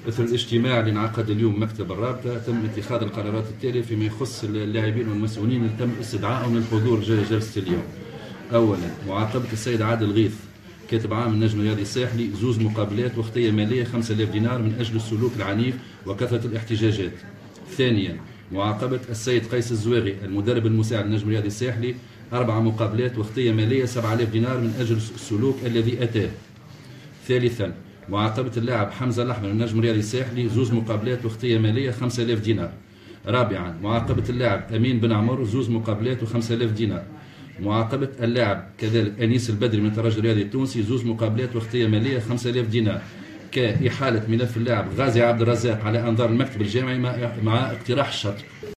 إثر الاجتماع اللي انعقد اليوم مكتب الرابطة تم اتخاذ القرارات التالية فيما يخص اللاعبين والمسؤولين اللي تم استدعائهم للحضور جلسة اليوم. أولا معاقبة السيد عادل غيث كاتب عام النجم الرياضي الساحلي 2 مقابلات وقتية مالية 5000 دينار من أجل السلوك العنيف وكثرة الاحتجاجات. ثانيا معاقبة السيد قيس الزواغي المدرب المساعد للنجم الرياضي الساحلي 4 مقابلات وقتية مالية 7000 دينار من أجل السلوك الذي أتاه. ثالثا معاقبة اللاعب حمزة الأحمر النجم الرياضي الساحلي 2 مقابلات وقتية مالية 5000 دينار. رابعا معاقبة اللاعب أمين بن عمر 2 مقابلات و5000 دينار. معاقبة اللاعب كذلك أنيس البدري من الترجي الرياضي التونسي 2 مقابلات وقتية مالية 5000 دينار. كإحالة ملف اللاعب غازي عبد الرزاق على أنظار المكتب الجامعي مع اقتراح الشطب.